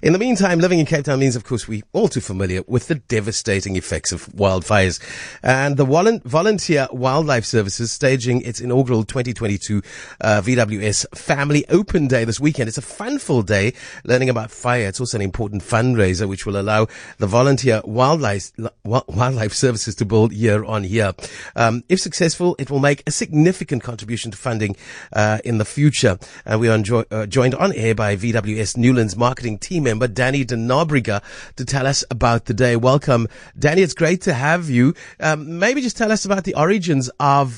In the meantime, living in Cape Town means, of course, we're all too familiar with the devastating effects of wildfires. And the Volunteer Wildlife Services staging its inaugural 2022 VWS Family Open Day this weekend. It's a fun-filled day learning about fire. It's also an important fundraiser which will allow the Volunteer Wildlife Services to build year on year. If successful, it will make a significant contribution to funding in the future. We are joined on air by VWS Newlands marketing team member Danny de Nobrega to tell us about the day. Welcome, Danny. It's great to have you. Maybe just tell us about the origins of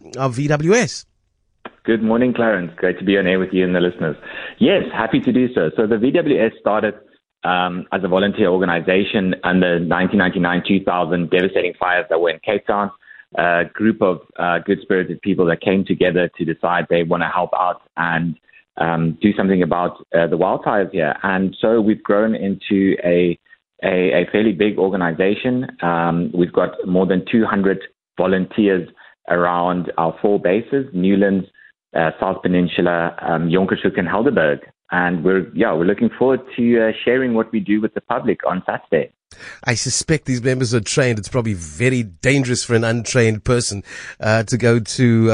VWS. Good morning, Clarence. Great to be on air with you and the listeners. Yes, happy to do so. So the VWS started as a volunteer organization under 1999-2000 devastating fires that were in Cape Town. A group of good-spirited people that came together to decide they want to help out and do something about the wildfires here. And so we've grown into a fairly big organization. We've got more than 200 volunteers around our 4 bases, Newlands, South Peninsula, Jonkershoek and Helderberg. And we're looking forward to sharing what we do with the public on Saturday. I suspect these members are trained. It's probably very dangerous for an untrained person to go to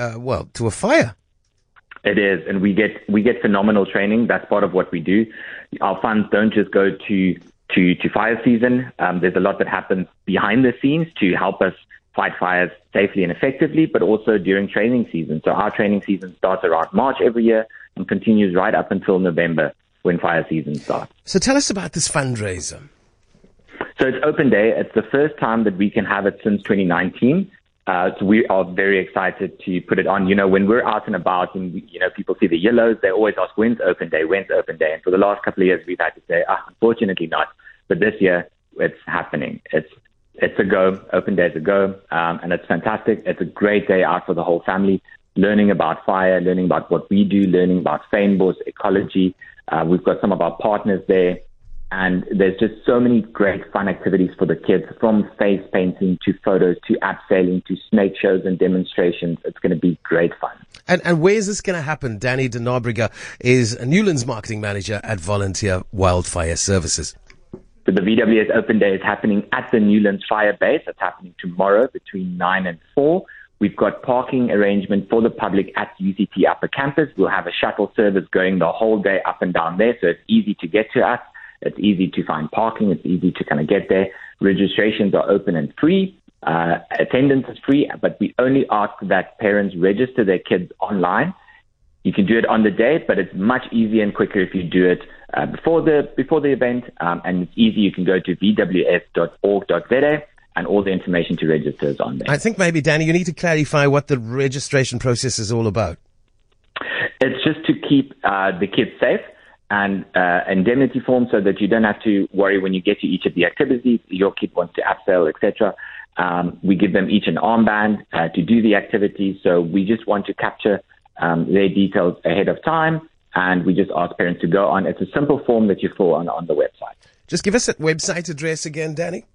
a fire. It is, and we get phenomenal training. That's part of what we do. Our funds don't just go to fire season. There's a lot that happens behind the scenes to help us fight fires safely and effectively, but also during training season. So our training season starts around March every year and continues right up until November when fire season starts. So tell us about this fundraiser. So it's open day. It's the first time that we can have it since 2019. So we are very excited to put it on. You know, when we're out and about and, people see the yellows, they always ask, when's open day? When's open day? And for the last couple of years, we've had to say, unfortunately not. But this year, it's happening. It's a go. Open day is a go. And it's fantastic. It's a great day out for the whole family, learning about fire, learning about what we do, learning about fynbos, ecology. We've got some of our partners there. And there's just so many great fun activities for the kids, from face painting to photos to abseiling to snake shows and demonstrations. It's going to be great fun. And where is this going to happen? Danny de Nobrega is a Newlands marketing manager at Volunteer Wildfire Services. So the VWS Open Day is happening at the Newlands Fire Base. It's happening tomorrow between 9 and 4. We've got parking arrangement for the public at UCT Upper Campus. We'll have a shuttle service going the whole day up and down there, so it's easy to get to us. It's easy to find parking. It's easy to kind of get there. Registrations are open and free. Attendance is free, but we only ask that parents register their kids online. You can do it on the day, but it's much easier and quicker if you do it before the event. And it's easy. You can go to vws.org.za, and all the information to register is on there. I think maybe, Danny, you need to clarify what the registration process is all about. It's just to keep the kids safe. And indemnity form, so that you don't have to worry when you get to each of the activities. Your kid wants to abseil, etc. We give them each an armband to do the activities. So we just want to capture their details ahead of time, and we just ask parents to go on. It's a simple form that you fill on the website. Just give us that website address again, Danny.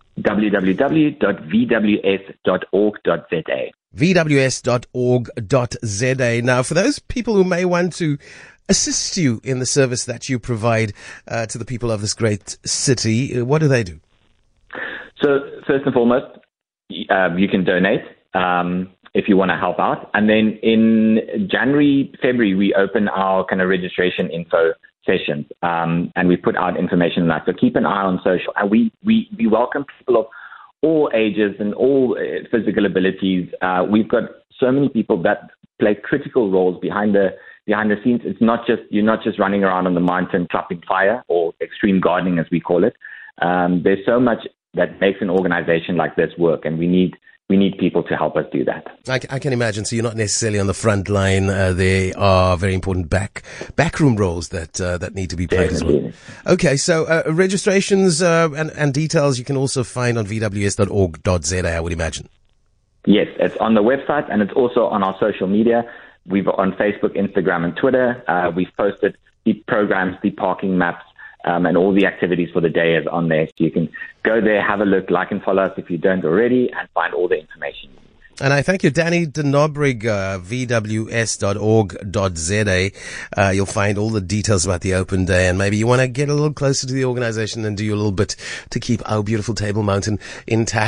www.vws.org.za. vws.org.za. Now, for those people who may want to assist you in the service that you provide to the people of this great city, what do they do? So first and foremost, you can donate if you want to help out. And then in January, February, we open our kind of registration info sessions, and we put out information on that. So keep an eye on social. And we welcome people of all ages and all physical abilities. We've got so many people that play critical roles behind the scenes. It's not just, you're not just running around on the mountain clapping fire, or extreme gardening as we call it. There's so much that makes an organization like this work, and we need people to help us do that. I can imagine. So you're not necessarily on the front line. There are very important backroom roles that need to be played Definitely. as well. Okay, so registrations and details you can also find on vws.org.za, I would imagine. Yes, it's on the website, and it's also on our social media. We've on Facebook, Instagram, and Twitter. We've posted the programs, the parking maps, and all the activities for the day is on there. So you can go there, have a look, like and follow us if you don't already, and find all the information you need. And I thank you, Danny de Nobrig, vws.org.za. You'll find all the details about the open day, and maybe you want to get a little closer to the organization and do a little bit to keep our beautiful Table Mountain intact.